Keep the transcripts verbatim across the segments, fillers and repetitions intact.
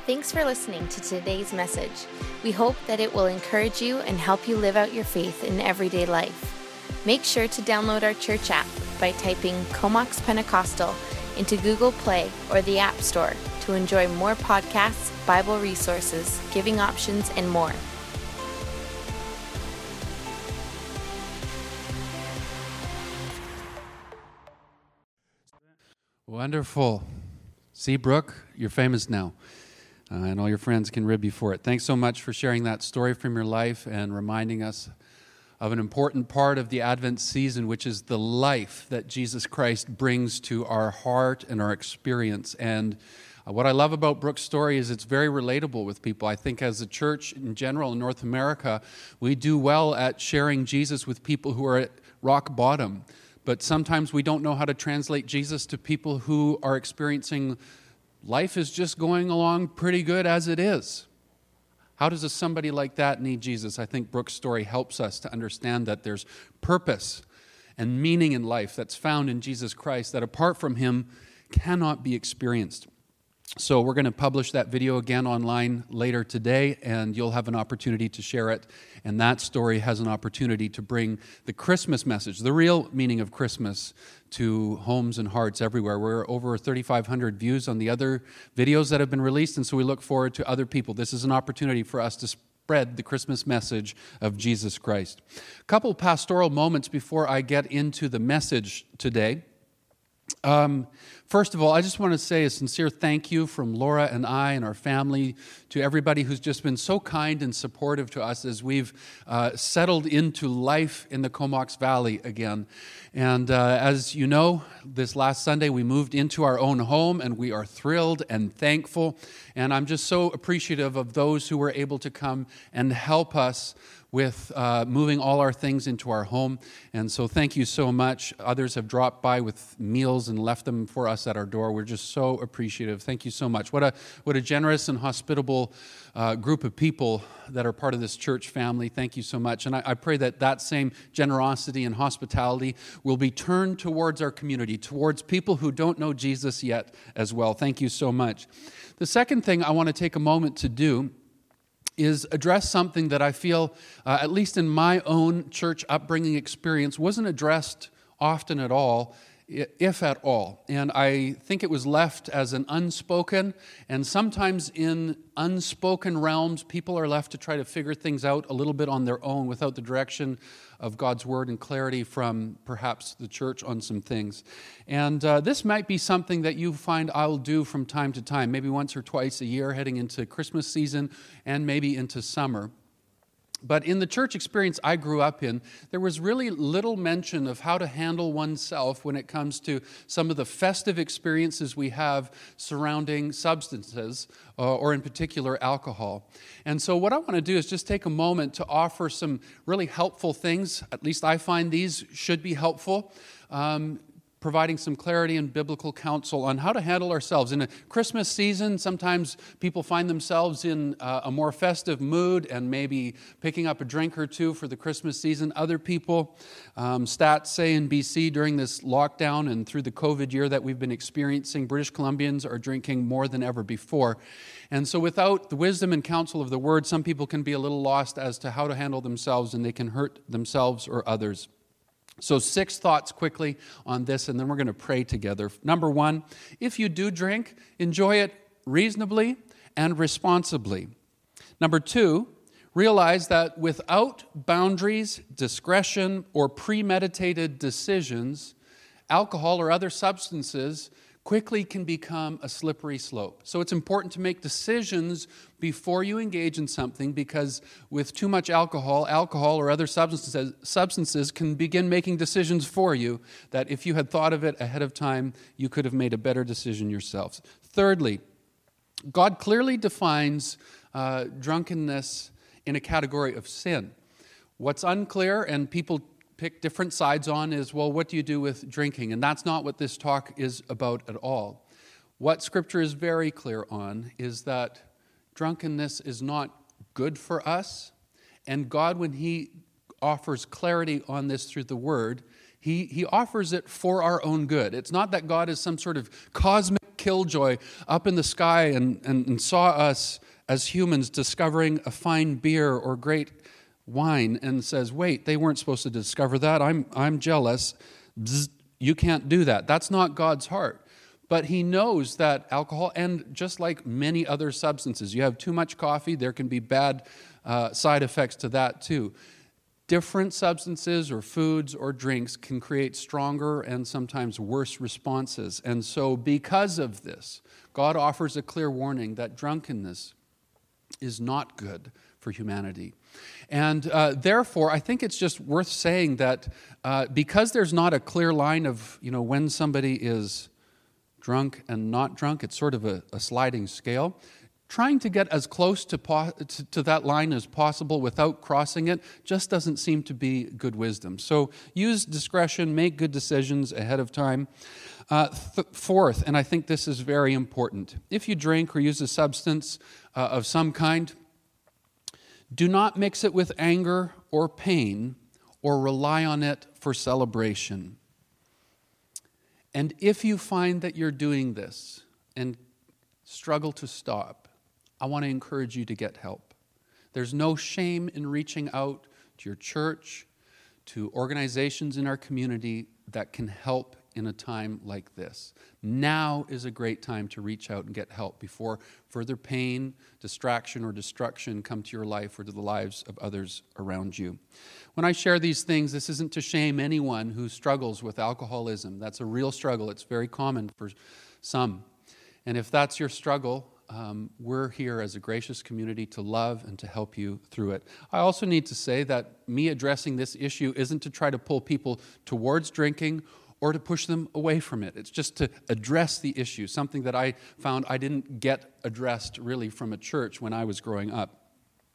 Thanks for listening to today's message. We hope that it will encourage you and help you live out your faith in everyday life. Make sure to download our church app by typing Comox Pentecostal into Google Play or the App Store to enjoy more podcasts, Bible resources, giving options, and more. Wonderful. See, Brooke, you're famous now. Uh, and all your friends can rib you for it. Thanks so much for sharing that story from your life and reminding us of an important part of the Advent season, which is the life that Jesus Christ brings to our heart and our experience. And uh, what I love about Brooke's story is it's very relatable with people. I think as a church in general in North America, we do well at sharing Jesus with people who are at rock bottom. But sometimes we don't know how to translate Jesus to people who are experiencing life is just going along pretty good as it is. How does a somebody like that need Jesus? I think Brooke's story helps us to understand that there's purpose and meaning in life that's found in Jesus Christ that apart from Him cannot be experienced. So we're going to publish that video again online later today, and you'll have an opportunity to share it. And that story has an opportunity to bring the Christmas message, the real meaning of Christmas, to homes and hearts everywhere. We're over thirty-five hundred views on the other videos that have been released, and so we look forward to other people. This is an opportunity for us to spread the Christmas message of Jesus Christ. A couple pastoral moments before I get into the message today. Um, first of all, I just want to say a sincere thank you from Laura and I and our family to everybody who's just been so kind and supportive to us as we've uh, settled into life in the Comox Valley again. And uh, as you know, this last Sunday we moved into our own home, and we are thrilled and thankful. And I'm just so appreciative of those who were able to come and help us with uh, moving all our things into our home. And so thank you so much. Others have dropped by with meals and left them for us at our door. We're just so appreciative. Thank you so much. What a what a generous and hospitable uh, group of people that are part of this church family. Thank you so much. And I, I pray that that same generosity and hospitality will be turned towards our community, towards people who don't know Jesus yet as well. Thank you so much. The second thing I want to take a moment to do is address something that I feel, uh, at least in my own church upbringing experience, wasn't addressed often at all, if at all. And I think it was left as an unspoken, and sometimes in unspoken realms, people are left to try to figure things out a little bit on their own without the direction of God's Word and clarity from perhaps the church on some things. And uh, this might be something that you find I'll do from time to time, maybe once or twice a year heading into Christmas season and maybe into summer. But in the church experience I grew up in, there was really little mention of how to handle oneself when it comes to some of the festive experiences we have surrounding substances, uh, or in particular alcohol. And so what I want to do is just take a moment to offer some really helpful things. At least I find these should be helpful. Um, providing some clarity and biblical counsel on how to handle ourselves. In a Christmas season, sometimes people find themselves in uh, a more festive mood and maybe picking up a drink or two for the Christmas season. Other people, um, stats say in B C during this lockdown and through the COVID year that we've been experiencing, British Columbians are drinking more than ever before. And so without the wisdom and counsel of the Word, some people can be a little lost as to how to handle themselves, and they can hurt themselves or others. So six thoughts quickly on this, and then we're going to pray together. Number one, if you do drink, enjoy it reasonably and responsibly. Number two, realize that without boundaries, discretion, or premeditated decisions, alcohol or other substances quickly can become a slippery slope. So it's important to make decisions before you engage in something, because with too much alcohol, alcohol or other substances, substances can begin making decisions for you that if you had thought of it ahead of time, you could have made a better decision yourselves. Thirdly, God clearly defines uh, drunkenness in a category of sin. What's unclear, and people pick different sides on, is, well, what do you do with drinking? And that's not what this talk is about at all. What Scripture is very clear on is that drunkenness is not good for us, and God, when He offers clarity on this through the Word, He, he offers it for our own good. It's not that God is some sort of cosmic killjoy up in the sky and, and, and saw us as humans discovering a fine beer or great wine and says, wait, they weren't supposed to discover that. I'm, I'm jealous. Bzz, you can't do that. That's not God's heart. But he knows that alcohol, and just like many other substances, you have too much coffee, there can be bad uh, side effects to that too. Different substances or foods or drinks can create stronger and sometimes worse responses. And so because of this, God offers a clear warning that drunkenness is not good for humanity. And uh, therefore, I think it's just worth saying that uh, because there's not a clear line of, you know, when somebody is drunk and not drunk, it's sort of a, a sliding scale. Trying to get as close to, po- to, to that line as possible without crossing it just doesn't seem to be good wisdom. So use discretion, make good decisions ahead of time. Uh, th- fourth, and I think this is very important, if you drink or use a substance uh, of some kind, do not mix it with anger or pain or rely on it for celebration. And if you find that you're doing this and struggle to stop, I want to encourage you to get help. There's no shame in reaching out to your church, to organizations in our community that can help in a time like this. Now is a great time to reach out and get help before further pain, distraction, or destruction come to your life or to the lives of others around you. When I share these things, this isn't to shame anyone who struggles with alcoholism. That's a real struggle. It's very common for some. And if that's your struggle, um, we're here as a gracious community to love and to help you through it. I also need to say that me addressing this issue isn't to try to pull people towards drinking or to push them away from it. It's just to address the issue, something that I found I didn't get addressed really from a church when I was growing up.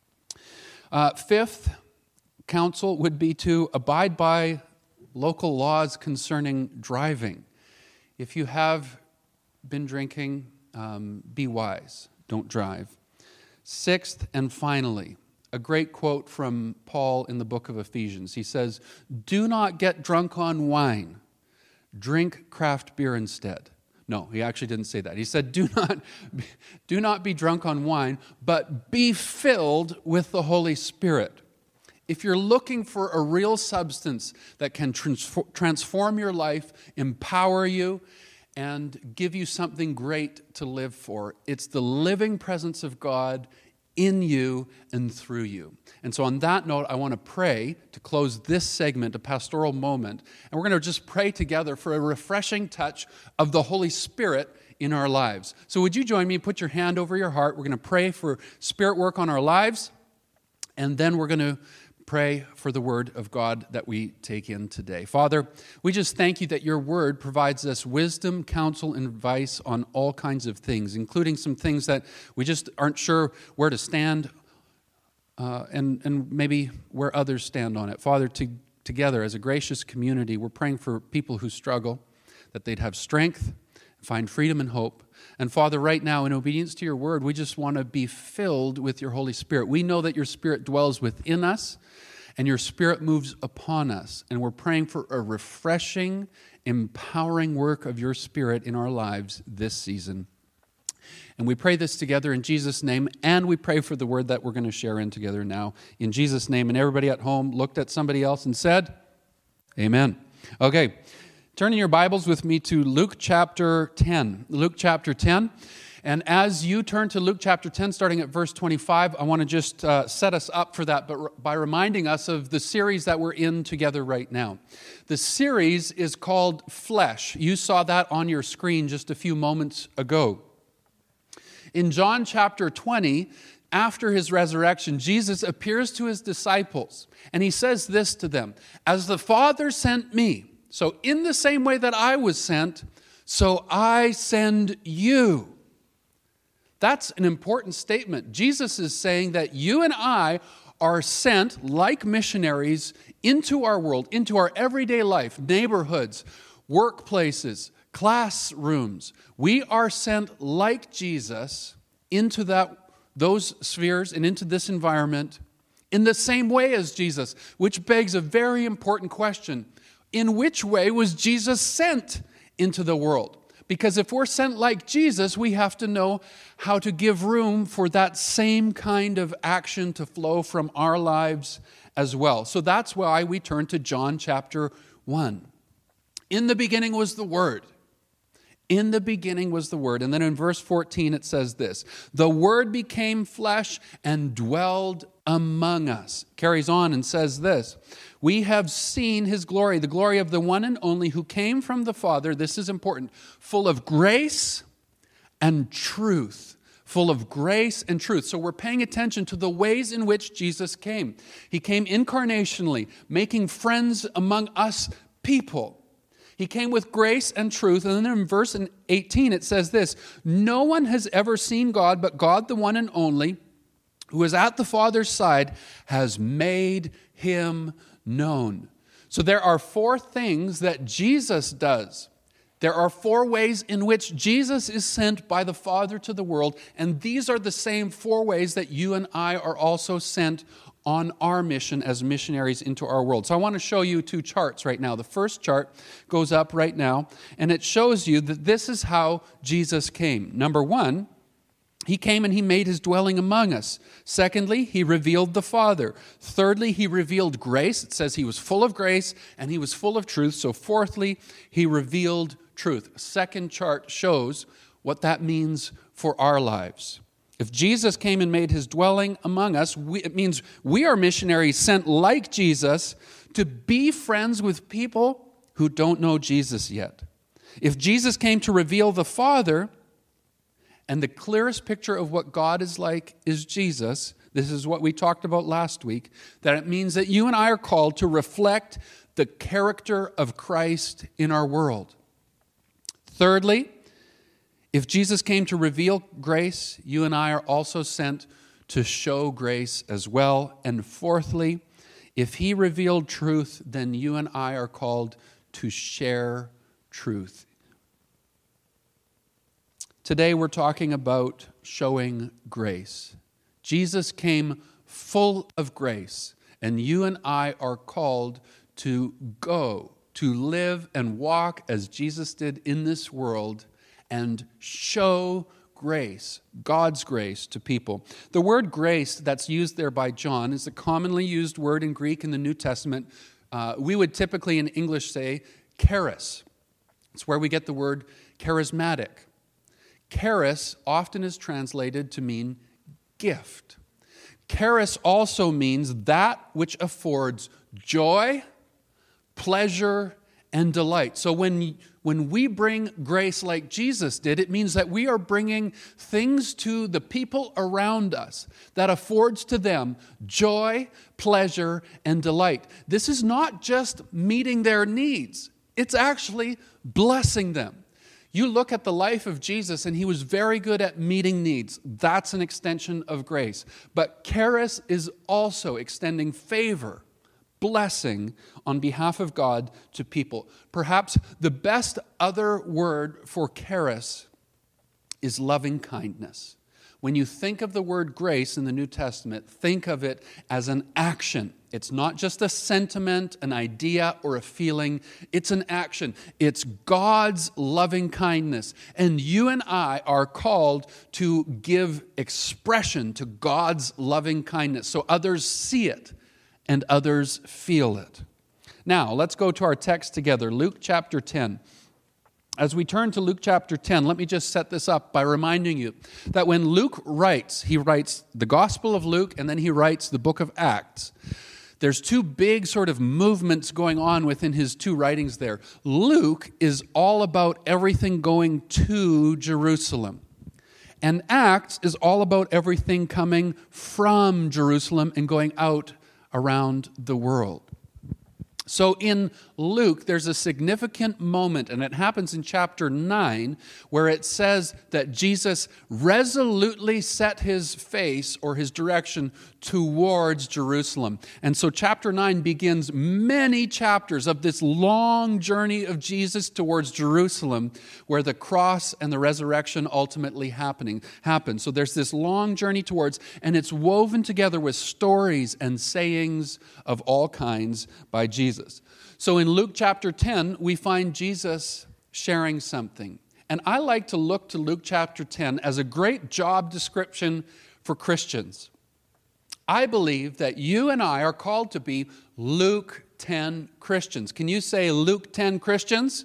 Uh, fifth counsel would be to abide by local laws concerning driving. If you have been drinking, um, be wise. Don't drive. Sixth and finally, a great quote from Paul in the book of Ephesians. He says, "Do not get drunk on wine. Drink craft beer instead." No, he actually didn't say that. He said, do not, do not be drunk on wine, but be filled with the Holy Spirit. If you're looking for a real substance that can transform your life, empower you, and give you something great to live for, it's the living presence of God in you and through you. And so on that note, I want to pray to close this segment, a pastoral moment, and we're going to just pray together for a refreshing touch of the Holy Spirit in our lives. So would you join me? Put your hand over your heart. We're going to pray for Spirit work on our lives, and then we're going to pray for the Word of God that we take in today. Father, we just thank you that your Word provides us wisdom, counsel, and advice on all kinds of things, including some things that we just aren't sure where to stand uh, and, and maybe where others stand on it. Father, to, together as a gracious community, we're praying for people who struggle, that they'd have strength, find freedom and hope. And Father, right now, in obedience to your Word, we just want to be filled with your Holy Spirit. We know that your Spirit dwells within us, and your Spirit moves upon us. And we're praying for a refreshing, empowering work of your Spirit in our lives this season. And we pray this together in Jesus' name, and we pray for the word that we're going to share in together now in Jesus' name. And everybody at home looked at somebody else and said, Amen. Okay, turn in your Bibles with me to Luke chapter ten. Luke chapter ten. And as you turn to Luke chapter ten, starting at verse twenty-five, I want to just uh, set us up for that but by reminding us of the series that we're in together right now. The series is called Flesh. You saw that on your screen just a few moments ago. In John chapter twenty, after his resurrection, Jesus appears to his disciples, and he says this to them, "As the Father sent me, so in the same way that I was sent, so I send you." That's an important statement. Jesus is saying that you and I are sent like missionaries into our world, into our everyday life, neighborhoods, workplaces, classrooms. We are sent like Jesus into that, those spheres and into this environment in the same way as Jesus, which begs a very important question. In which way was Jesus sent into the world? Because if we're sent like Jesus, we have to know how to give room for that same kind of action to flow from our lives as well. So that's why we turn to John chapter one. In the beginning was the Word. In the beginning was the Word. And then in verse fourteen it says this, the Word became flesh and dwelled among us. Carries on and says this, we have seen his glory, the glory of the one and only who came from the Father. This is important. Full of grace and truth. Full of grace and truth. So we're paying attention to the ways in which Jesus came. He came incarnationally, making friends among us people. He came with grace and truth. And then in verse eighteen it says this, no one has ever seen God, but God, the one and only, who is at the Father's side, has made him known. So there are four things that Jesus does. There are four ways in which Jesus is sent by the Father to the world, and these are the same four ways that you and I are also sent on our mission as missionaries into our world. So I want to show you two charts right now. The first chart goes up right now, and it shows you that this is how Jesus came. Number one, he came and he made his dwelling among us. Secondly, he revealed the Father. Thirdly, he revealed grace. It says he was full of grace and he was full of truth. So fourthly, he revealed truth. Second chart shows what that means for our lives. If Jesus came and made his dwelling among us, we, it means we are missionaries sent like Jesus to be friends with people who don't know Jesus yet. If Jesus came to reveal the Father, and the clearest picture of what God is like is Jesus. This is what we talked about last week, that it means that you and I are called to reflect the character of Christ in our world. Thirdly, if Jesus came to reveal grace, you and I are also sent to show grace as well. And fourthly, if he revealed truth, then you and I are called to share truth. Today we're talking about showing grace. Jesus came full of grace, and you and I are called to go, to live and walk as Jesus did in this world and show grace, God's grace to people. The word grace that's used there by John is a commonly used word in Greek in the New Testament. Uh, we would typically in English say charis. It's where we get the word charismatic. Charis often is translated to mean gift. Charis also means that which affords joy, pleasure, and delight. So when, when we bring grace like Jesus did, it means that we are bringing things to the people around us that affords to them joy, pleasure, and delight. This is not just meeting their needs. It's actually blessing them. You look at the life of Jesus, and he was very good at meeting needs. That's an extension of grace. But charis is also extending favor, blessing on behalf of God to people. Perhaps the best other word for charis is loving kindness. When you think of the word grace in the New Testament, think of it as an action. It's not just a sentiment, an idea, or a feeling. It's an action. It's God's loving kindness. And you and I are called to give expression to God's loving kindness so others see it and others feel it. Now, let's go to our text together, Luke chapter ten. As we turn to Luke chapter ten, let me just set this up by reminding you that when Luke writes, he writes the Gospel of Luke and then he writes the book of Acts. There's two big sort of movements going on within his two writings there. Luke is all about everything going to Jerusalem. And Acts is all about everything coming from Jerusalem and going out around the world. So in Luke, there's a significant moment, and it happens in chapter nine, where it says that Jesus resolutely set his face or his direction towards Jerusalem. And so chapter nine begins many chapters of this long journey of Jesus towards Jerusalem, where the cross and the resurrection ultimately happening happen. So there's this long journey towards, and it's woven together with stories and sayings of all kinds by Jesus. So in Luke chapter ten, we find Jesus sharing something. And I like to look to Luke chapter ten as a great job description for Christians. I believe that you and I are called to be Luke ten Christians. Can you say Luke ten Christians?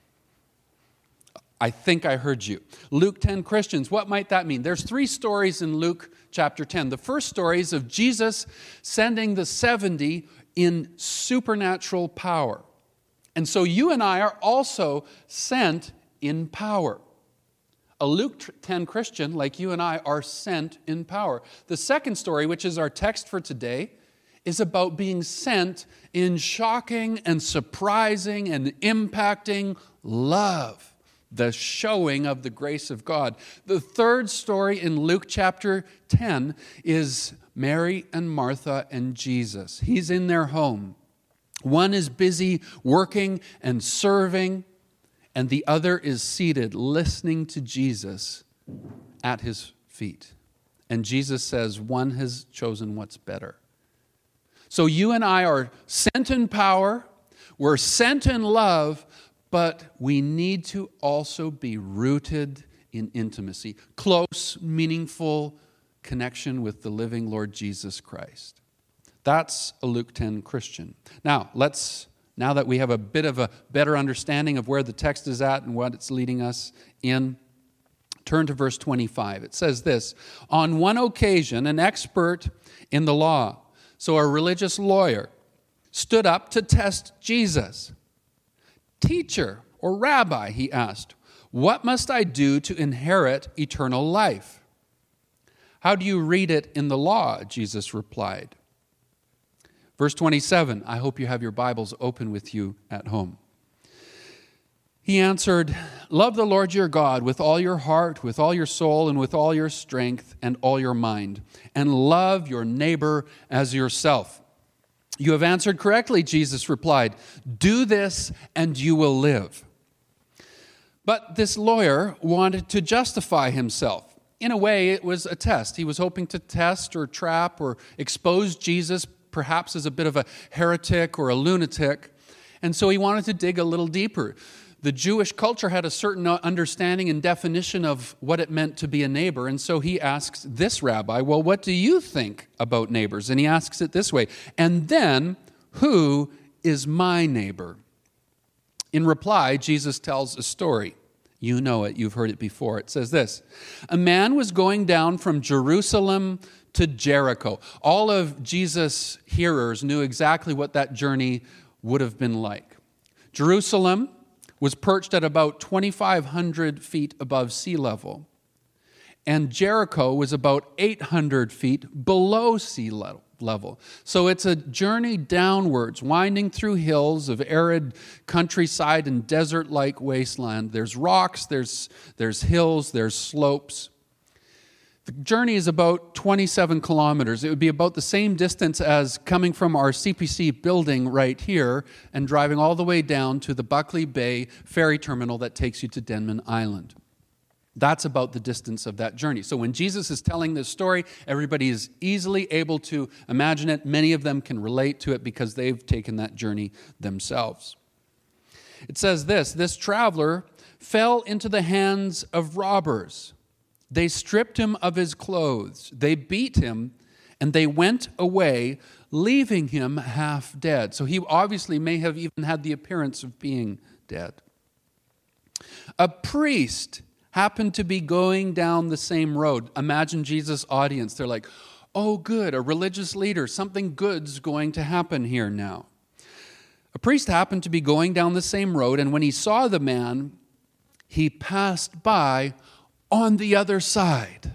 I think I heard you. Luke ten Christians, what might that mean? There's three stories in Luke chapter ten. The first story is of Jesus sending the seventy in supernatural power. And so you and I are also sent in power. A Luke ten Christian, like you and I, are sent in power. The second story, which is our text for today, is about being sent in shocking and surprising and impacting love, the showing of the grace of God. The third story in Luke chapter ten is Mary and Martha and Jesus. He's in their home. One is busy working and serving, and the other is seated listening to Jesus at his feet. And Jesus says, one has chosen what's better. So you and I are sent in power, we're sent in love, but we need to also be rooted in intimacy, close, meaningful connection with the living Lord Jesus Christ. That's a Luke ten Christian. Now, let's, now that we have a bit of a better understanding of where the text is at and what it's leading us in, turn to verse twenty-five. It says this, on one occasion, an expert in the law, so a religious lawyer, stood up to test Jesus. Teacher or rabbi, he asked, what must I do to inherit eternal life? How do you read it in the law? Jesus replied. Verse twenty-seven, I hope you have your Bibles open with you at home. He answered, love the Lord your God with all your heart, with all your soul, and with all your strength and all your mind, and love your neighbor as yourself. You have answered correctly, Jesus replied. Do this and you will live. But this lawyer wanted to justify himself. In a way, it was a test. He was hoping to test or trap or expose Jesus, perhaps as a bit of a heretic or a lunatic. And so he wanted to dig a little deeper. The Jewish culture had a certain understanding and definition of what it meant to be a neighbor. And so he asks this rabbi, well, what do you think about neighbors? And he asks it this way, and then, who is my neighbor? In reply, Jesus tells a story. You know it, you've heard it before. It says this, a man was going down from Jerusalem to Jericho. All of Jesus' hearers knew exactly what that journey would have been like. Jerusalem was perched at about twenty-five hundred feet above sea level, and Jericho was about eight hundred feet below sea level. So it's a journey downwards, winding through hills of arid countryside and desert-like wasteland. There's rocks, there's, there's hills, there's slopes. The journey is about twenty-seven kilometers. It would be about the same distance as coming from our C P C building right here and driving all the way down to the Buckley Bay ferry terminal that takes you to Denman Island. That's about the distance of that journey. So when Jesus is telling this story, everybody is easily able to imagine it. Many of them can relate to it because they've taken that journey themselves. It says this, this traveler fell into the hands of robbers. They stripped him of his clothes. They beat him, and they went away, leaving him half dead. So he obviously may have even had the appearance of being dead. A priest happened to be going down the same road. Imagine Jesus' audience. They're like, oh, good, a religious leader. Something good's going to happen here now. A priest happened to be going down the same road, and when he saw the man, he passed by on the other side.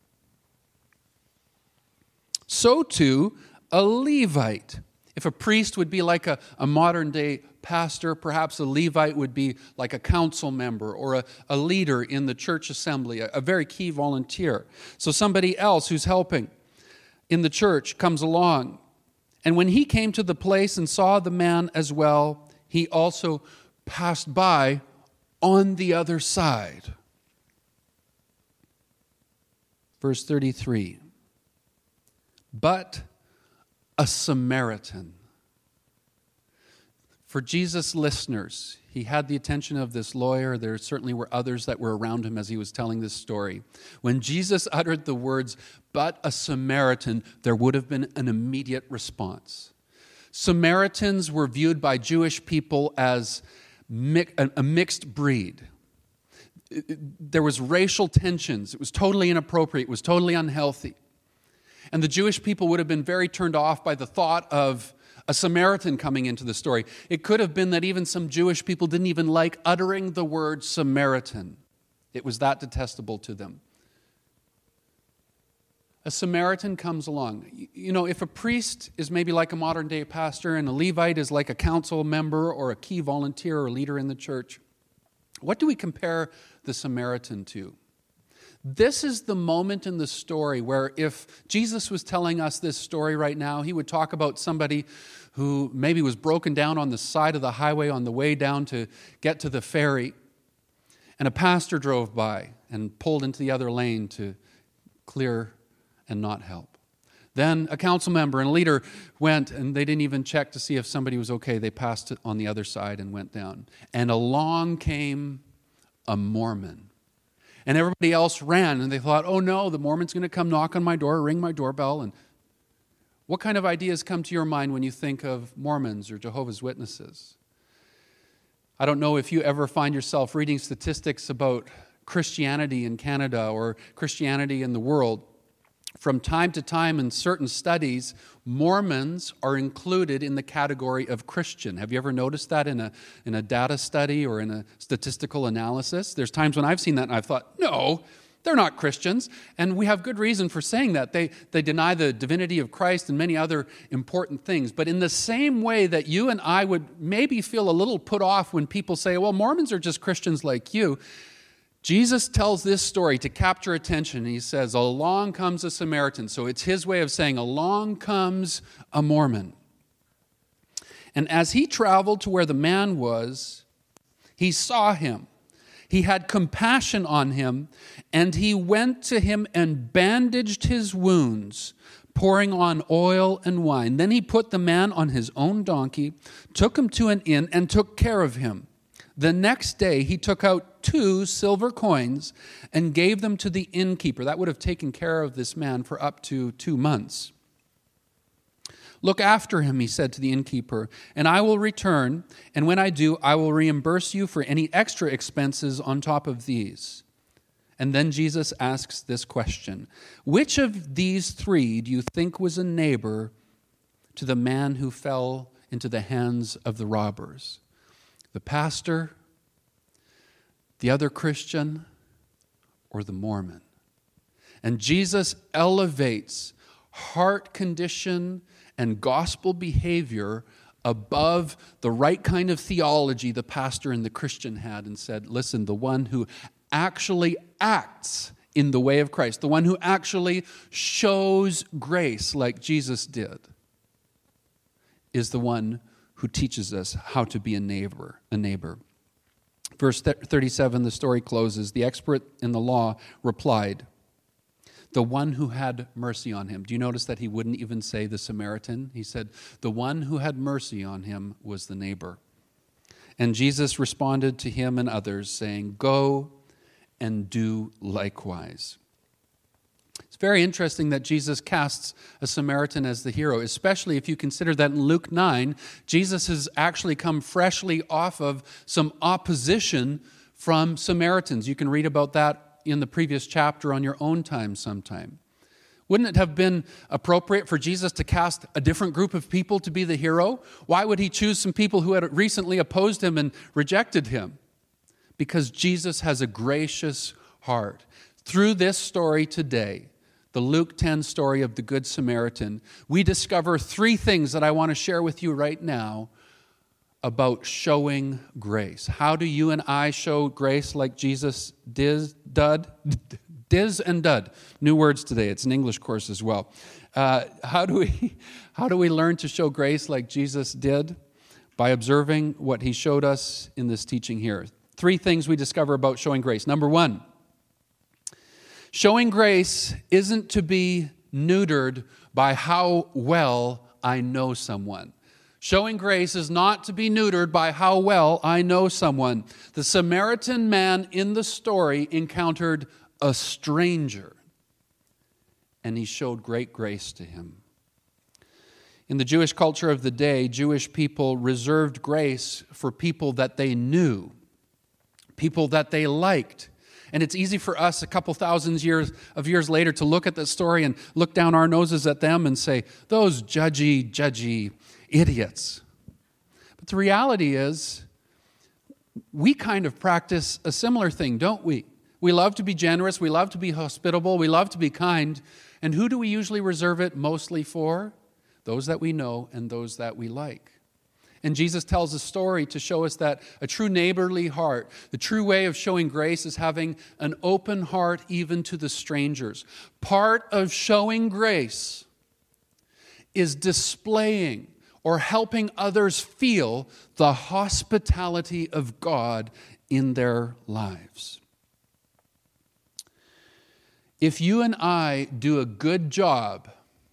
So too, a Levite. If a priest would be like a, a modern day pastor, perhaps a Levite would be like a council member or a, a leader in the church assembly, a, a very key volunteer. So somebody else who's helping in the church comes along. And when he came to the place and saw the man as well, he also passed by on the other side. Verse thirty-three, but a Samaritan. for Jesus' listeners, he had the attention of this lawyer. There certainly were others that were around him as he was telling this story. When Jesus uttered the words, "but a Samaritan," there would have been an immediate response. Samaritans were viewed by Jewish people as a mixed breed. There was racial tensions. It was totally inappropriate. It was totally unhealthy. And the Jewish people would have been very turned off by the thought of a Samaritan coming into the story. It could have been that even some Jewish people didn't even like uttering the word Samaritan. It was that detestable to them. A Samaritan comes along. You know, if a priest is maybe like a modern day pastor and a Levite is like a council member or a key volunteer or leader in the church, what do we compare the Samaritan to? This is the moment in the story where if Jesus was telling us this story right now, he would talk about somebody who maybe was broken down on the side of the highway on the way down to get to the ferry, and a pastor drove by and pulled into the other lane to clear and not help. Then a council member and a leader went, and they didn't even check to see if somebody was okay. They passed it on the other side and went down. And along came a Mormon. And everybody else ran, and they thought, oh no, the Mormon's going to come knock on my door, ring my doorbell. And what kind of ideas come to your mind when you think of Mormons or Jehovah's Witnesses? I don't know if you ever find yourself reading statistics about Christianity in Canada or Christianity in the world. From time to time in certain studies, Mormons are included in the category of Christian. Have you ever noticed that in a, in a data study or in a statistical analysis? There's times when I've seen that and I've thought, no, they're not Christians. And we have good reason for saying that. They, they deny the divinity of Christ and many other important things. But in the same way that you and I would maybe feel a little put off when people say, well, Mormons are just Christians like you, Jesus tells this story to capture attention. He says, along comes a Samaritan. So it's his way of saying, along comes a Mormon. And as he traveled to where the man was, he saw him. He had compassion on him, and he went to him and bandaged his wounds, pouring on oil and wine. Then he put the man on his own donkey, took him to an inn, and took care of him. The next day, he took out two silver coins and gave them to the innkeeper. That would have taken care of this man for up to two months. Look after him, he said to the innkeeper, and I will return, and when I do, I will reimburse you for any extra expenses on top of these. And then Jesus asks this question: which of these three do you think was a neighbor to the man who fell into the hands of the robbers? The pastor, the other Christian, or the Mormon? And Jesus elevates heart condition and gospel behavior above the right kind of theology the pastor and the Christian had and said, listen, the one who actually acts in the way of Christ, the one who actually shows grace like Jesus did, is the one who teaches us how to be a neighbor, a neighbor. Verse thirty-seven, the story closes. The expert in the law replied, the one who had mercy on him. Do you notice that he wouldn't even say the Samaritan? He said, the one who had mercy on him was the neighbor. And Jesus responded to him and others, saying, go and do likewise. It's very interesting that Jesus casts a Samaritan as the hero, especially if you consider that in Luke nine, Jesus has actually come freshly off of some opposition from Samaritans. You can read about that in the previous chapter on your own time sometime. Wouldn't it have been appropriate for Jesus to cast a different group of people to be the hero? Why would he choose some people who had recently opposed him and rejected him? Because Jesus has a gracious heart. Through this story today, the Luke ten story of the Good Samaritan, we discover three things that I want to share with you right now about showing grace. How do you and I show grace like Jesus did? Dud, diz and dud. New words today. It's an English course as well. Uh, how do we how do we learn to show grace like Jesus did? By observing what he showed us in this teaching here. Three things we discover about showing grace. Number one, showing grace isn't to be neutered by how well I know someone. Showing grace is not to be neutered by how well I know someone. The Samaritan man in the story encountered a stranger, and he showed great grace to him. In the Jewish culture of the day, Jewish people reserved grace for people that they knew, people that they liked. And it's easy for us a couple thousand years of years later to look at that story and look down our noses at them and say, those judgy, judgy idiots. But the reality is, we kind of practice a similar thing, don't we? We love to be generous, we love to be hospitable, we love to be kind. And who do we usually reserve it mostly for? Those that we know and those that we like. And Jesus tells a story to show us that a true neighborly heart, the true way of showing grace is having an open heart even to the strangers. Part of showing grace is displaying or helping others feel the hospitality of God in their lives. If you and I do a good job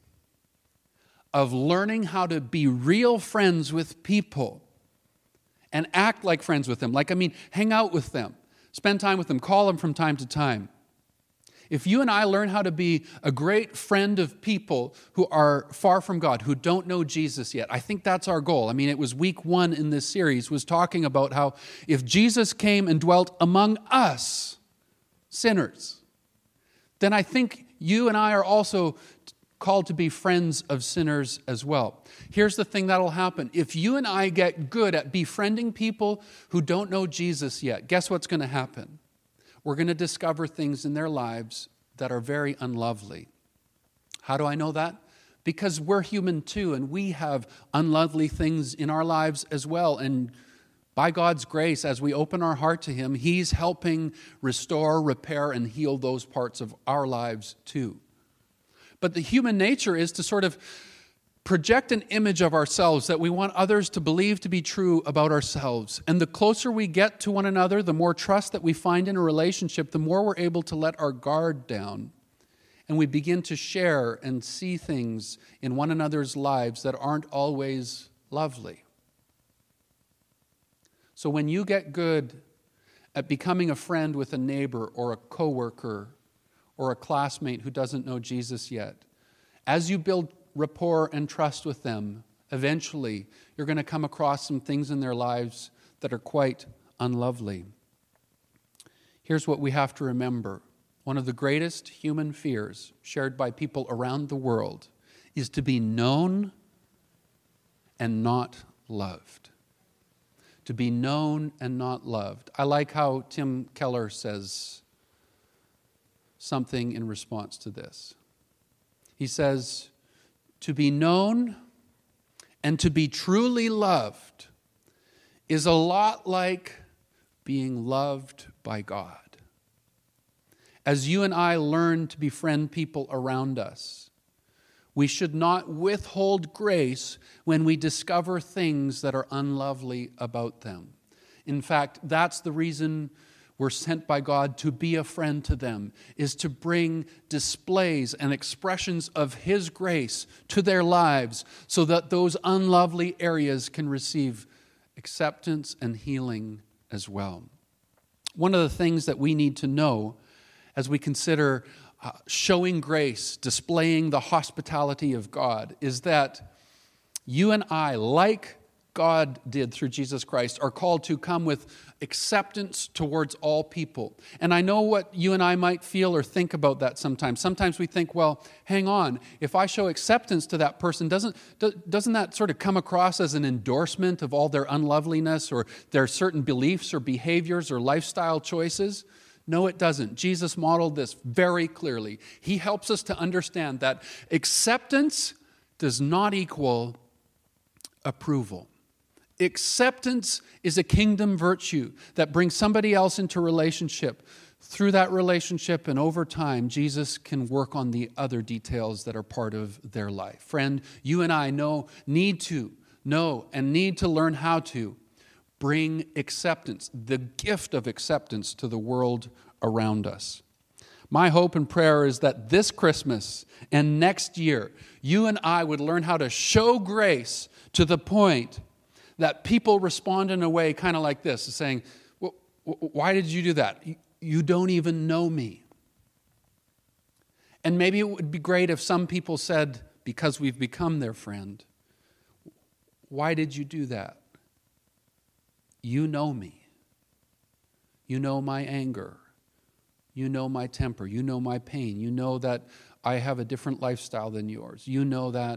of learning how to be real friends with people and act like friends with them, like, I mean, hang out with them, spend time with them, call them from time to time. If you and I learn how to be a great friend of people who are far from God, who don't know Jesus yet, I think that's our goal. I mean, it was week one in this series was talking about how if Jesus came and dwelt among us, sinners, then I think you and I are also called to be friends of sinners as well. Here's the thing that'll happen. If you and I get good at befriending people who don't know Jesus yet, guess what's going to happen? We're going to discover things in their lives that are very unlovely. How do I know that? Because we're human too, and we have unlovely things in our lives as well. And by God's grace, as we open our heart to Him, He's helping restore, repair, and heal those parts of our lives too. But the human nature is to sort of project an image of ourselves that we want others to believe to be true about ourselves. And the closer we get to one another, the more trust that we find in a relationship, the more we're able to let our guard down. And we begin to share and see things in one another's lives that aren't always lovely. So when you get good at becoming a friend with a neighbor or a coworker or a classmate who doesn't know Jesus yet, as you build rapport and trust with them, eventually you're going to come across some things in their lives that are quite unlovely. Here's what we have to remember. One of the greatest human fears shared by people around the world is to be known and not loved. To be known and not loved. I like how Tim Keller says something in response to this. He says, to be known and to be truly loved is a lot like being loved by God. As you and I learn to befriend people around us, we should not withhold grace when we discover things that are unlovely about them. In fact, that's the reason we're sent by God to be a friend to them, is to bring displays and expressions of His grace to their lives so that those unlovely areas can receive acceptance and healing as well. One of the things that we need to know as we consider uh, showing grace, displaying the hospitality of God, is that you and I, like God did through Jesus Christ, are called to come with acceptance towards all people. And I know what you and I might feel or think about that sometimes. Sometimes we think, well, hang on, if I show acceptance to that person, doesn't, doesn't that sort of come across as an endorsement of all their unloveliness or their certain beliefs or behaviors or lifestyle choices? No, it doesn't. Jesus modeled this very clearly. He helps us to understand that acceptance does not equal approval. Acceptance is a kingdom virtue that brings somebody else into relationship. Through that relationship and over time, Jesus can work on the other details that are part of their life. Friend, you and I know, need to know and need to learn how to bring acceptance, the gift of acceptance to the world around us. My hope and prayer is that this Christmas and next year, you and I would learn how to show grace to the point that people respond in a way kind of like this, saying, well, why did you do that? You don't even know me. And maybe it would be great if some people said, because we've become their friend, why did you do that? You know me. You know my anger. You know my temper. You know my pain. You know that I have a different lifestyle than yours. You know that.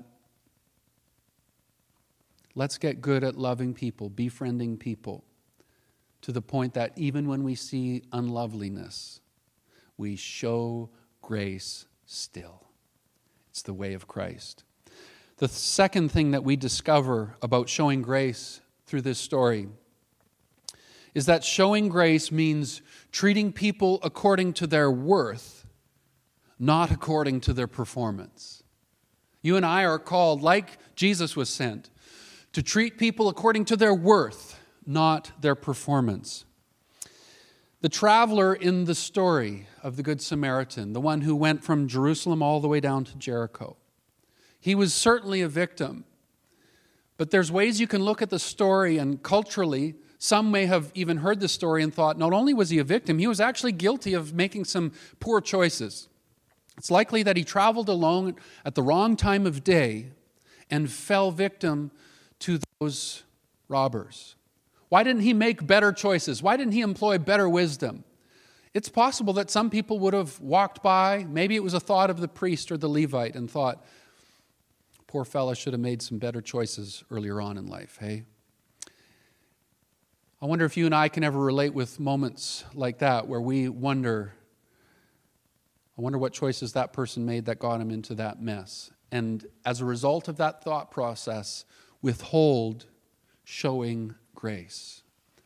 Let's get good at loving people, befriending people, to the point that even when we see unloveliness, we show grace still. It's the way of Christ. The second thing that we discover about showing grace through this story is that showing grace means treating people according to their worth, not according to their performance. You and I are called, like Jesus was sent, to treat people according to their worth, not their performance. The traveler in the story of the Good Samaritan, the one who went from Jerusalem all the way down to Jericho, he was certainly a victim. But there's ways you can look at the story, and culturally, some may have even heard the story and thought not only was he a victim, he was actually guilty of making some poor choices. It's likely that he traveled alone at the wrong time of day and fell victim to those robbers. Why didn't he make better choices? Why didn't he employ better wisdom? It's possible that some people would have walked by, maybe it was a thought of the priest or the Levite, and thought, poor fella should have made some better choices earlier on in life, hey? I wonder if you and I can ever relate with moments like that where we wonder, I wonder what choices that person made that got him into that mess. And as a result of that thought process, withhold showing grace.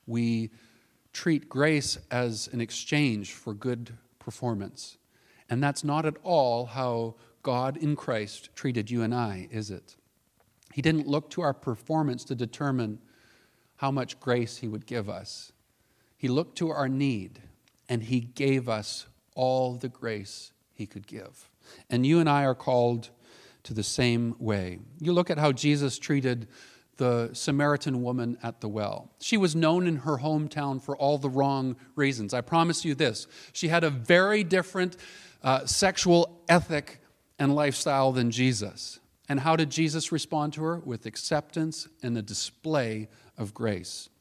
We treat grace as an exchange for good performance. And that's not at all how God in Christ treated you and I, is it? He didn't look to our performance to determine how much grace he would give us. He looked to our need, and he gave us all the grace he could give. And you and I are called to the same way. You look at how Jesus treated the Samaritan woman at the well. She was known in her hometown for all the wrong reasons. I promise you this, she had a very different uh, sexual ethic and lifestyle than Jesus. And how did Jesus respond to her? With acceptance and a display of grace.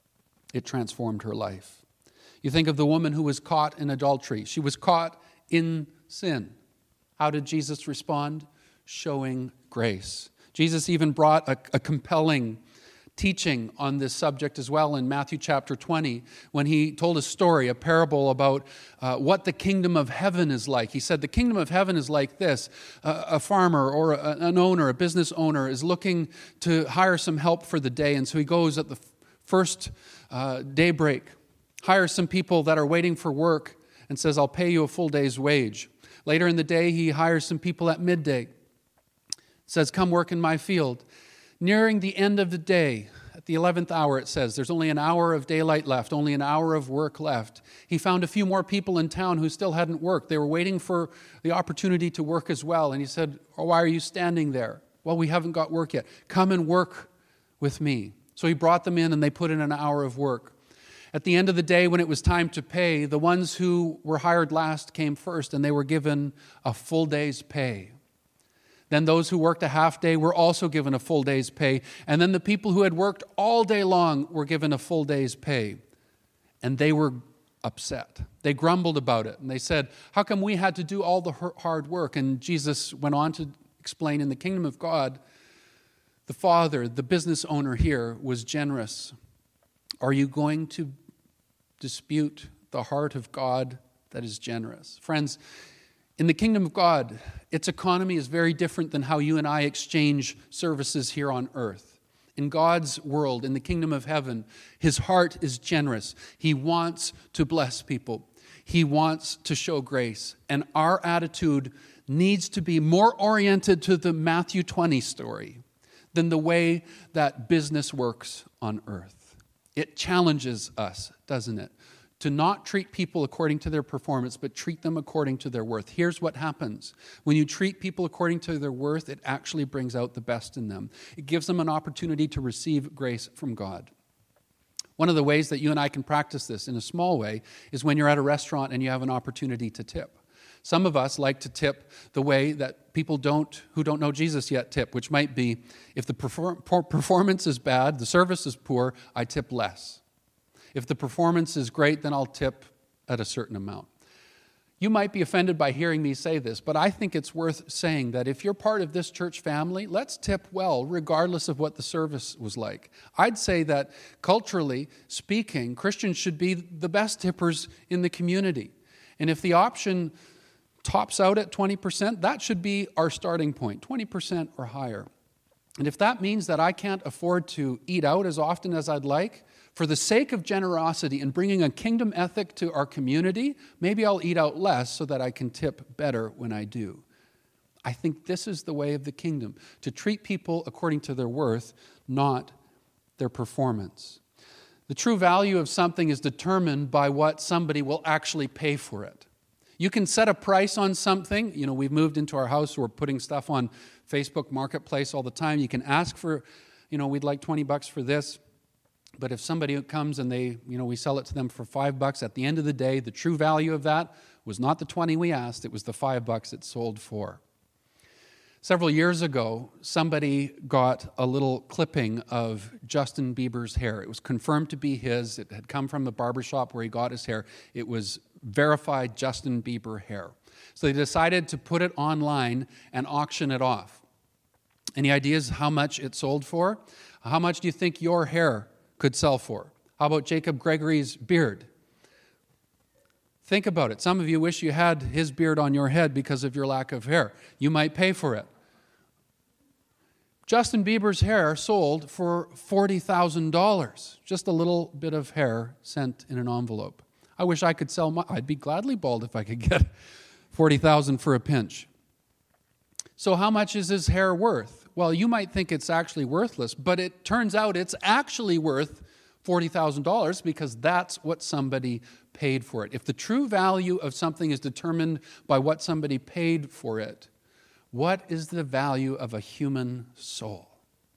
It transformed her life. You think of the woman who was caught in adultery. She was caught in sin. How did Jesus respond? Showing grace. Jesus even brought a, a compelling teaching on this subject as well in Matthew chapter twenty, when he told a story, a parable about uh, what the kingdom of heaven is like. He said the kingdom of heaven is like this. Uh, a farmer or a, an owner, a business owner, is looking to hire some help for the day, and so he goes at the first uh, daybreak, hires some people that are waiting for work, and says, I'll pay you a full day's wage. Later in the day, he hires some people at midday, says, come work in my field. Nearing the end of the day, at the eleventh hour, it says, there's only an hour of daylight left, only an hour of work left. He found a few more people in town who still hadn't worked. They were waiting for the opportunity to work as well. And he said, oh, why are you standing there? Well, we haven't got work yet. Come and work with me. So he brought them in, and they put in an hour of work. At the end of the day, when it was time to pay, the ones who were hired last came first, and they were given a full day's pay. Then those who worked a half day were also given a full day's pay. And then the people who had worked all day long were given a full day's pay. And they were upset. They grumbled about it. And they said, how come we had to do all the hard work? And Jesus went on to explain, in the kingdom of God, the father, the business owner here, was generous. Are you going to dispute the heart of God that is generous? Friends, in the kingdom of God, its economy is very different than how you and I exchange services here on earth. In God's world, in the kingdom of heaven, his heart is generous. He wants to bless people. He wants to show grace. And our attitude needs to be more oriented to the Matthew twenty story than the way that business works on earth. It challenges us, doesn't it, to not treat people according to their performance, but treat them according to their worth. Here's what happens. When you treat people according to their worth, it actually brings out the best in them. It gives them an opportunity to receive grace from God. One of the ways that you and I can practice this in a small way is when you're at a restaurant and you have an opportunity to tip. Some of us like to tip the way that people don't who don't know Jesus yet tip, which might be, if the perform- performance is bad, the service is poor, I tip less. If the performance is great, then I'll tip at a certain amount. You might be offended by hearing me say this, but I think it's worth saying that if you're part of this church family, let's tip well, regardless of what the service was like. I'd say that culturally speaking, Christians should be the best tippers in the community. And if the option tops out at twenty percent, that should be our starting point, twenty percent or higher. And if that means that I can't afford to eat out as often as I'd like, for the sake of generosity and bringing a kingdom ethic to our community, maybe I'll eat out less so that I can tip better when I do. I think this is the way of the kingdom, to treat people according to their worth, not their performance. The true value of something is determined by what somebody will actually pay for it. You can set a price on something. You know, we've moved into our house, we're putting stuff on Facebook Marketplace all the time. You can ask for, you know, we'd like twenty bucks for this. But if somebody comes and they, you know, we sell it to them for five bucks, at the end of the day, the true value of that was not the twenty we asked, it was the five bucks it sold for. Several years ago, somebody got a little clipping of Justin Bieber's hair. It was confirmed to be his. It had come from the barbershop where he got his hair. It was verified Justin Bieber hair. So they decided to put it online and auction it off. Any ideas how much it sold for? How much do you think your hair could sell for? How about Jacob Gregory's beard? Think about it. Some of you wish you had his beard on your head because of your lack of hair. You might pay for it. Justin Bieber's hair sold for forty thousand dollars. Just a little bit of hair sent in an envelope. I wish I could sell my... I'd be gladly bald if I could get forty thousand dollars for a pinch. So how much is his hair worth? Well, you might think it's actually worthless, but it turns out it's actually worth forty thousand dollars because that's what somebody paid for it. If the true value of something is determined by what somebody paid for it, what is the value of a human soul?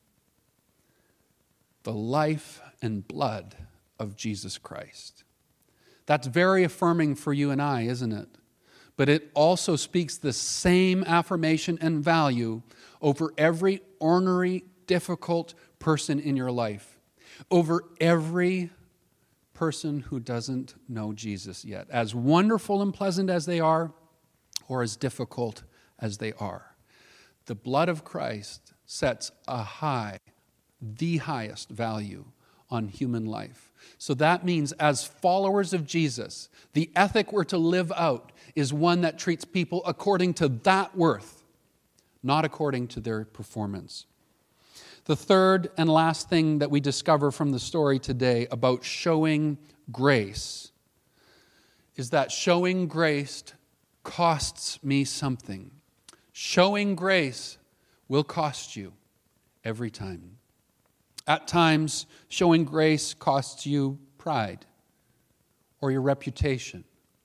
The life and blood of Jesus Christ. That's very affirming for you and I, isn't it? But it also speaks the same affirmation and value over every ornery, difficult person in your life, over every person who doesn't know Jesus yet, as wonderful and pleasant as they are, or as difficult as they are. The blood of Christ sets a high, the highest value on human life. So that means as followers of Jesus, the ethic we're to live out is one that treats people according to that worth, not according to their performance. The third and last thing that we discover from the story today about showing grace is that showing grace costs me something. Showing grace will cost you every time. At times, showing grace costs you pride or your reputation.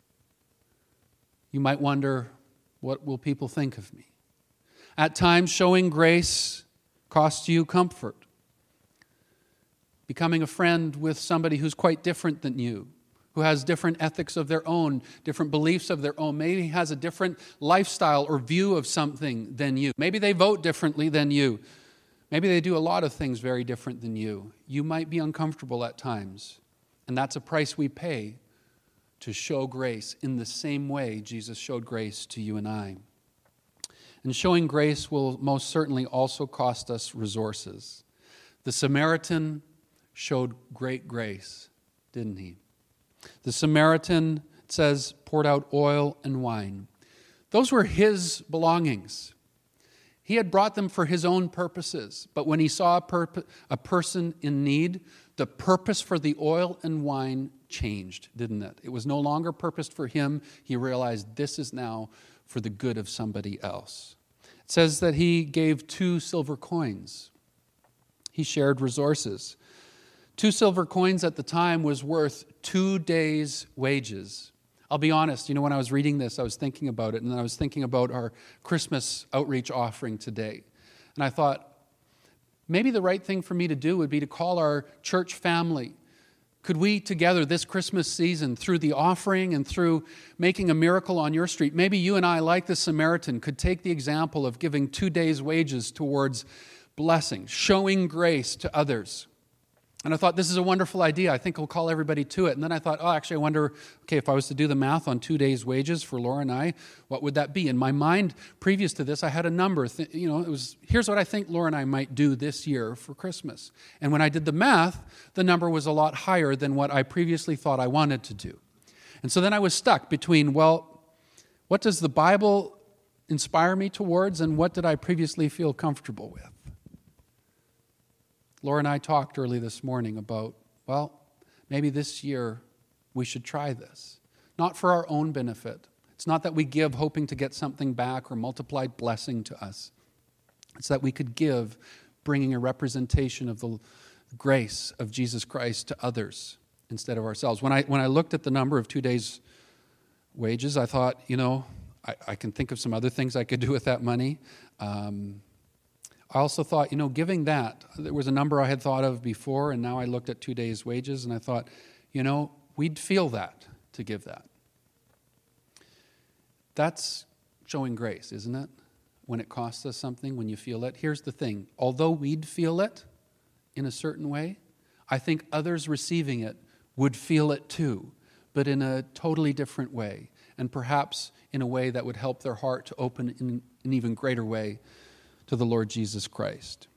You might wonder, what will people think of me? At times, showing grace costs you comfort. Becoming a friend with somebody who's quite different than you, who has different ethics of their own, different beliefs of their own, maybe has a different lifestyle or view of something than you. Maybe they vote differently than you. Maybe they do a lot of things very different than you. You might be uncomfortable at times, and that's a price we pay to show grace in the same way Jesus showed grace to you and I. And showing grace will most certainly also cost us resources. The Samaritan showed great grace, didn't he? The Samaritan, it says, poured out oil and wine. Those were his belongings. He had brought them for his own purposes, but when he saw a, perp- a person in need, the purpose for the oil and wine changed, didn't it? It was no longer purposed for him. He realized this is now for the good of somebody else. It says that he gave two silver coins. He shared resources. Two silver coins at the time was worth two days' wages. I'll be honest, you know, when I was reading this, I was thinking about it, and I was thinking about our Christmas outreach offering today. And I thought, maybe the right thing for me to do would be to call our church family. Could we together this Christmas season, through the offering and through making a miracle on your street, maybe you and I, like the Samaritan, could take the example of giving two days' wages towards blessing, showing grace to others. And I thought, this is a wonderful idea. I think I'll call everybody to it. And then I thought, oh, actually, I wonder, okay, if I was to do the math on two days' wages for Laura and I, what would that be? In my mind, previous to this, I had a number. You know, it was, here's what I think Laura and I might do this year for Christmas. And when I did the math, the number was a lot higher than what I previously thought I wanted to do. And so then I was stuck between, well, what does the Bible inspire me towards, and what did I previously feel comfortable with? Laura and I talked early this morning about, well, maybe this year we should try this. Not for our own benefit. It's not that we give hoping to get something back or multiplied blessing to us. It's that we could give bringing a representation of the grace of Jesus Christ to others instead of ourselves. When I when I looked at the number of two days' wages, I thought, you know, I, I can think of some other things I could do with that money. Um, I also thought, you know, giving that, there was a number I had thought of before, and now I looked at two days' wages, and I thought, you know, we'd feel that to give that. That's showing grace, isn't it? When it costs us something, when you feel it. Here's the thing. Although we'd feel it in a certain way, I think others receiving it would feel it too, but in a totally different way, and perhaps in a way that would help their heart to open in an even greater way to the Lord Jesus Christ.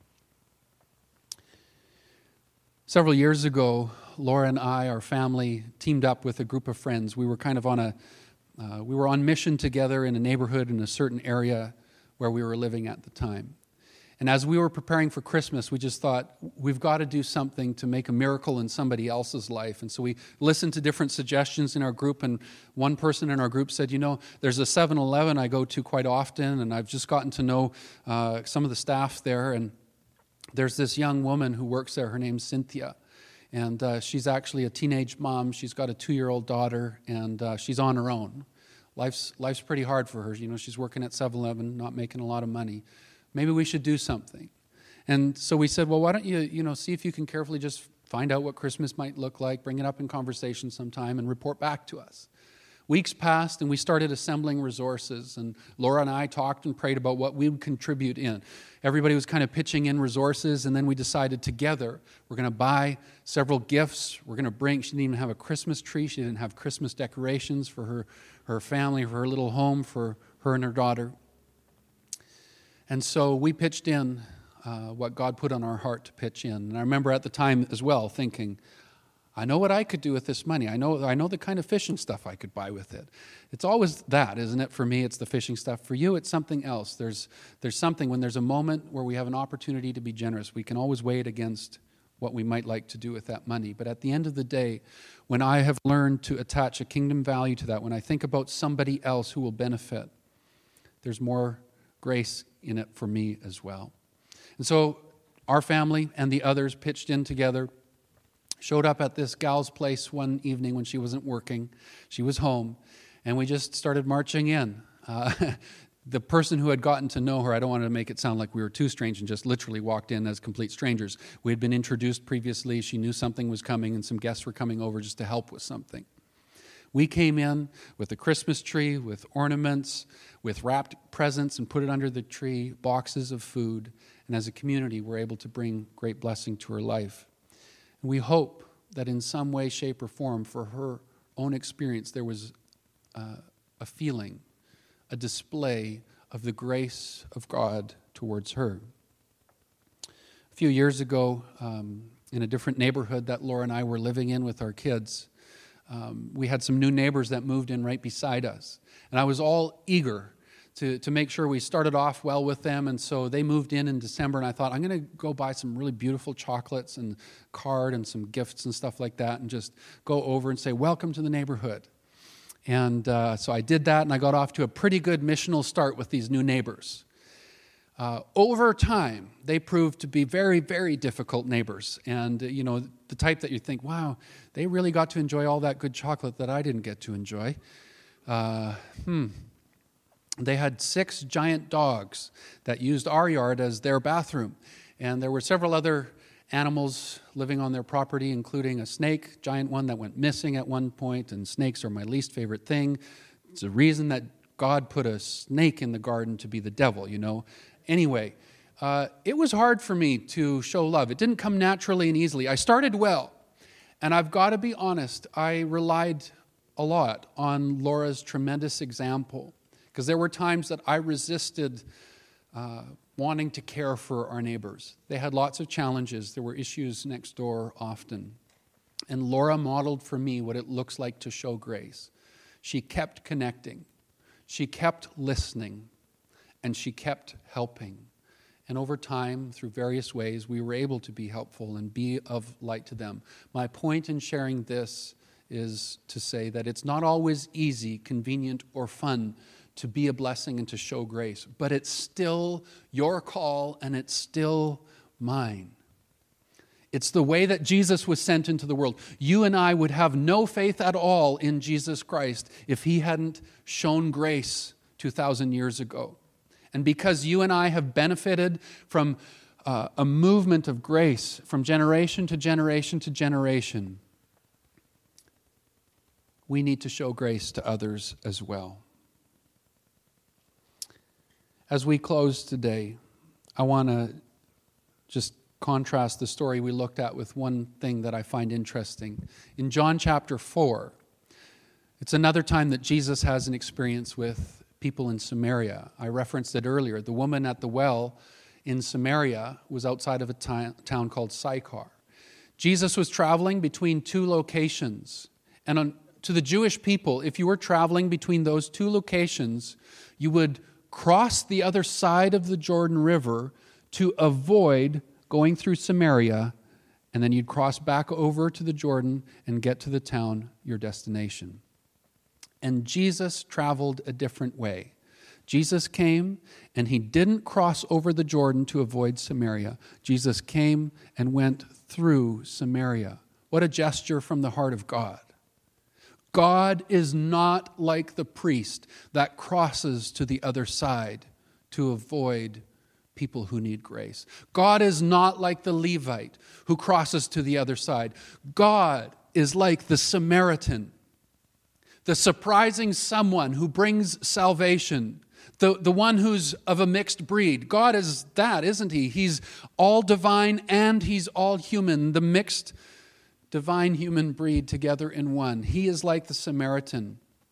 Several years ago, Laura and I, our family, teamed up with a group of friends. We were kind of on a, uh, we were on mission together in a neighborhood in a certain area where we were living at the time. And as we were preparing for Christmas, we just thought, we've got to do something to make a miracle in somebody else's life. And so we listened to different suggestions in our group, and one person in our group said, you know, there's a seven eleven I go to quite often, and I've just gotten to know uh, some of the staff there, and there's this young woman who works there. Her name's Cynthia, and uh, she's actually a teenage mom. She's got a two-year-old daughter, and uh, she's on her own. Life's, life's pretty hard for her. You know, she's working at seven eleven, not making a lot of money. Maybe we should do something. And so we said, well, why don't you, you know, see if you can carefully just find out what Christmas might look like, bring it up in conversation sometime, and report back to us. Weeks passed, and we started assembling resources, and Laura and I talked and prayed about what we would contribute in. Everybody was kind of pitching in resources, and then we decided together we're going to buy several gifts. We're going to bring, she didn't even have a Christmas tree. She didn't have Christmas decorations for her, her family, for her little home, for her and her daughter. And so we pitched in uh, what God put on our heart to pitch in. And I remember at the time as well thinking, I know what I could do with this money. I know I know the kind of fishing stuff I could buy with it. It's always that, isn't it? For me, it's the fishing stuff. For you, it's something else. There's there's something, when there's a moment where we have an opportunity to be generous, we can always weigh it against what we might like to do with that money. But at the end of the day, when I have learned to attach a kingdom value to that, when I think about somebody else who will benefit, there's more grace in it for me as well. And so our family and the others pitched in together, showed up at this gal's place one evening when she wasn't working. She was home, and we just started marching in. Uh, the person who had gotten to know her, I don't want to make it sound like we were too strange and just literally walked in as complete strangers. We had been introduced previously. She knew something was coming, and some guests were coming over just to help with something. We came in with a Christmas tree, with ornaments, with wrapped presents, and put it under the tree, boxes of food. And as a community, we're able to bring great blessing to her life. And we hope that in some way, shape, or form, for her own experience, there was uh, a feeling, a display of the grace of God towards her. A few years ago, um, in a different neighborhood that Laura and I were living in with our kids, Um, we had some new neighbors that moved in right beside us. And I was all eager to, to make sure we started off well with them. And so they moved in in December, and I thought, I'm going to go buy some really beautiful chocolates and card and some gifts and stuff like that, and just go over and say, welcome to the neighborhood. And uh, so I did that, and I got off to a pretty good missional start with these new neighbors. Uh, over time, they proved to be very, very difficult neighbors. And, uh, you know, the type that you think, wow, they really got to enjoy all that good chocolate that I didn't get to enjoy. Uh, hmm. They had six giant dogs that used our yard as their bathroom. And there were several other animals living on their property, including a snake, giant one that went missing at one point, and snakes are my least favorite thing. It's a reason that God put a snake in the garden to be the devil, you know. Anyway, uh, it was hard for me to show love. It didn't come naturally and easily. I started well, and I've got to be honest, I relied a lot on Laura's tremendous example, because there were times that I resisted uh, wanting to care for our neighbors. They had lots of challenges. There were issues next door often. And Laura modeled for me what it looks like to show grace. She kept connecting. She kept listening. And she kept helping. And over time, through various ways, we were able to be helpful and be of light to them. My point in sharing this is to say that it's not always easy, convenient, or fun to be a blessing and to show grace. But it's still your call, and it's still mine. It's the way that Jesus was sent into the world. You and I would have no faith at all in Jesus Christ if he hadn't shown grace two thousand years ago. And because you and I have benefited from uh, a movement of grace from generation to generation to generation, we need to show grace to others as well. As we close today, I want to just contrast the story we looked at with one thing that I find interesting. In John chapter four, it's another time that Jesus has an experience with people in Samaria. I referenced it earlier. The woman at the well in Samaria was outside of a t- town called Sychar. Jesus was traveling between two locations. And on, to the Jewish people, if you were traveling between those two locations, you would cross the other side of the Jordan River to avoid going through Samaria, and then you'd cross back over to the Jordan and get to the town, your destination. And Jesus traveled a different way. Jesus came, and he didn't cross over the Jordan to avoid Samaria. Jesus came and went through Samaria. What a gesture from the heart of God. God is not like the priest that crosses to the other side to avoid people who need grace. God is not like the Levite who crosses to the other side. God is like the Samaritan, the surprising someone who brings salvation, the, the one who's of a mixed breed. God is that, isn't he? He's all divine and he's all human, the mixed divine human breed together in one. He is like the Samaritan.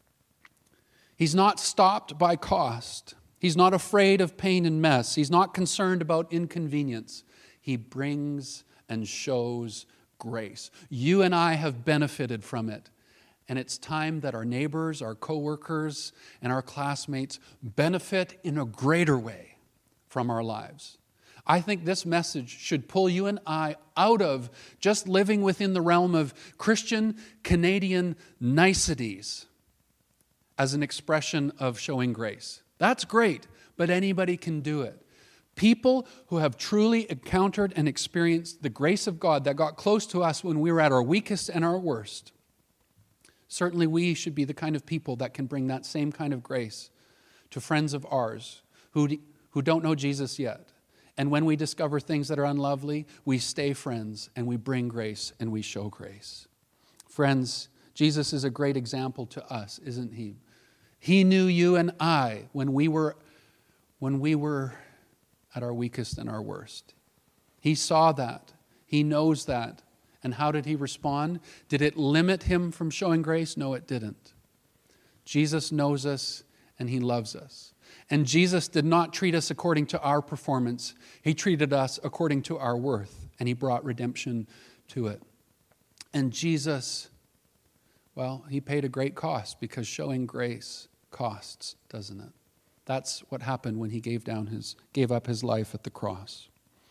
He's not stopped by cost. He's not afraid of pain and mess. He's not concerned about inconvenience. He brings and shows grace. You and I have benefited from it. And it's time that our neighbors, our coworkers, and our classmates benefit in a greater way from our lives. I think this message should pull you and I out of just living within the realm of Christian Canadian niceties as an expression of showing grace. That's great, but anybody can do it. People who have truly encountered and experienced the grace of God that got close to us when we were at our weakest and our worst. Certainly we should be the kind of people that can bring that same kind of grace to friends of ours who, who don't know Jesus yet. And when we discover things that are unlovely, we stay friends and we bring grace and we show grace. Friends, Jesus is a great example to us, isn't he? He knew you and I when we were, when we were at our weakest and our worst. He saw that. He knows that. And how did he respond? Did it limit him from showing grace? No, it didn't. Jesus knows us and he loves us. And Jesus did not treat us according to our performance. He treated us according to our worth, and he brought redemption to it. And Jesus, well, he paid a great cost because showing grace costs, doesn't it? That's what happened when he gave down his, gave up his life at the cross.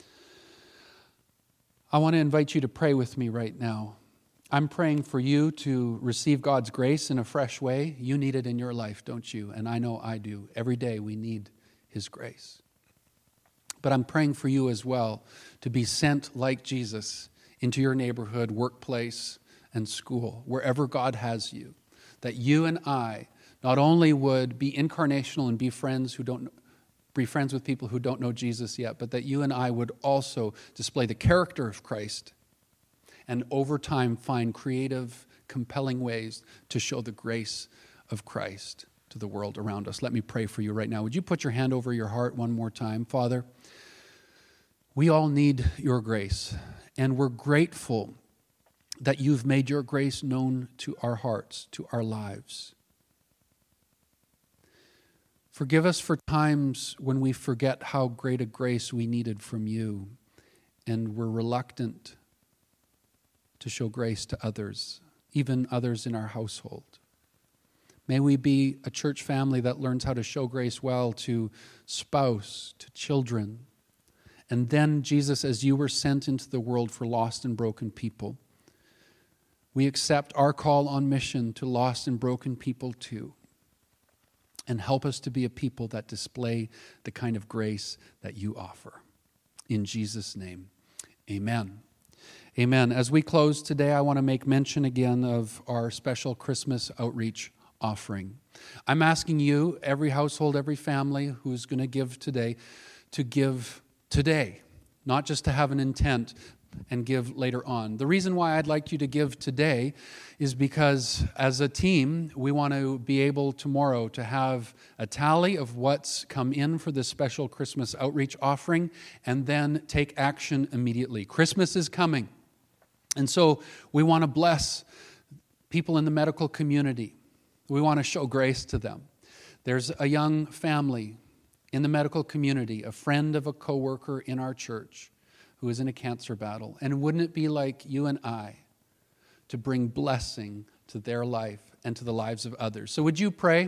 I want to invite you to pray with me right now. I'm praying for you to receive God's grace in a fresh way. You need it in your life, don't you? And I know I do. Every day we need his grace. But I'm praying for you as well to be sent like Jesus into your neighborhood, workplace, and school, wherever God has you, that you and I not only would be incarnational and be friends who don't be friends with people who don't know Jesus yet, but that you and I would also display the character of Christ and over time find creative, compelling ways to show the grace of Christ to the world around us. Let me pray for you right now. Would you put your hand over your heart one more time? Father, we all need your grace, and we're grateful that you've made your grace known to our hearts, to our lives. Forgive us for times when we forget how great a grace we needed from you, and we're reluctant to show grace to others, even others in our household. May we be a church family that learns how to show grace well to spouse, to children. And then, Jesus, as you were sent into the world for lost and broken people, we accept our call on mission to lost and broken people too. And help us to be a people that display the kind of grace that you offer. In Jesus' name, amen. Amen. As we close today, I want to make mention again of our special Christmas outreach offering. I'm asking you, every household, every family who's going to give today, to give today, not just to have an intent and give later on. The reason why I'd like you to give today is because as a team, we want to be able tomorrow to have a tally of what's come in for this special Christmas outreach offering and then take action immediately. Christmas is coming. And so we want to bless people in the medical community. We want to show grace to them. There's a young family in the medical community, a friend of a coworker in our church who is in a cancer battle. And wouldn't it be like you and I to bring blessing to their life and to the lives of others? So would you pray?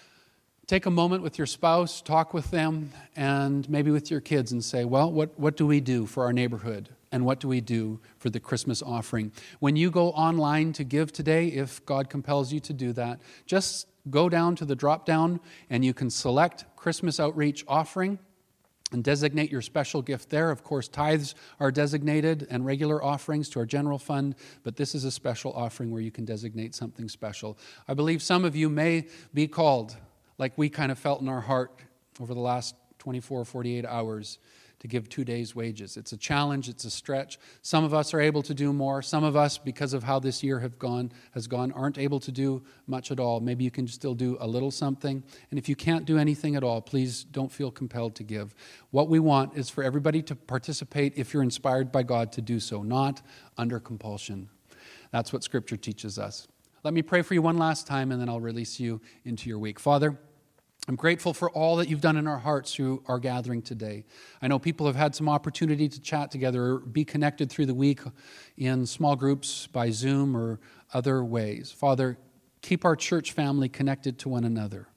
Take a moment with your spouse, talk with them, and maybe with your kids and say, well, what, what do we do for our neighborhood? And what do we do for the Christmas offering? When you go online to give today, if God compels you to do that, just go down to the drop-down and you can select Christmas Outreach Offering and designate your special gift there. Of course, tithes are designated and regular offerings to our general fund, but this is a special offering where you can designate something special. I believe some of you may be called, like we kind of felt in our heart over the last twenty-four, forty-eight hours, to give two days' wages. It's a challenge, it's a stretch. Some of us are able to do more. Some of us, because of how this year have gone, has gone, aren't able to do much at all. Maybe you can still do a little something. And if you can't do anything at all, please don't feel compelled to give. What we want is for everybody to participate if you're inspired by God to do so, not under compulsion. That's what Scripture teaches us. Let me pray for you one last time, and then I'll release you into your week. Father, I'm grateful for all that you've done in our hearts through our gathering today. I know people have had some opportunity to chat together or be connected through the week in small groups by Zoom or other ways. Father, keep our church family connected to one another.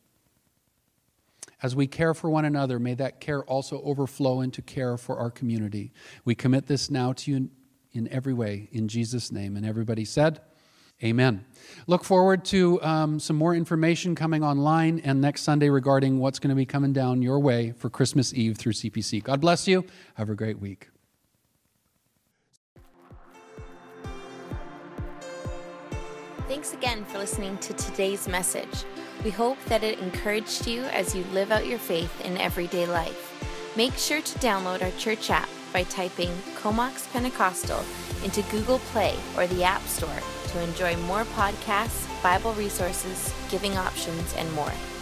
As we care for one another, may that care also overflow into care for our community. We commit this now to you in, in every way, in Jesus' name. And everybody said, amen. Look forward to um, some more information coming online and next Sunday regarding what's going to be coming down your way for Christmas Eve through C P C. God bless you. Have a great week. Thanks again for listening to today's message. We hope that it encouraged you as you live out your faith in everyday life. Make sure to download our church app by typing Comox Pentecostal into Google Play or the App Store to enjoy more podcasts, Bible resources, giving options, and more.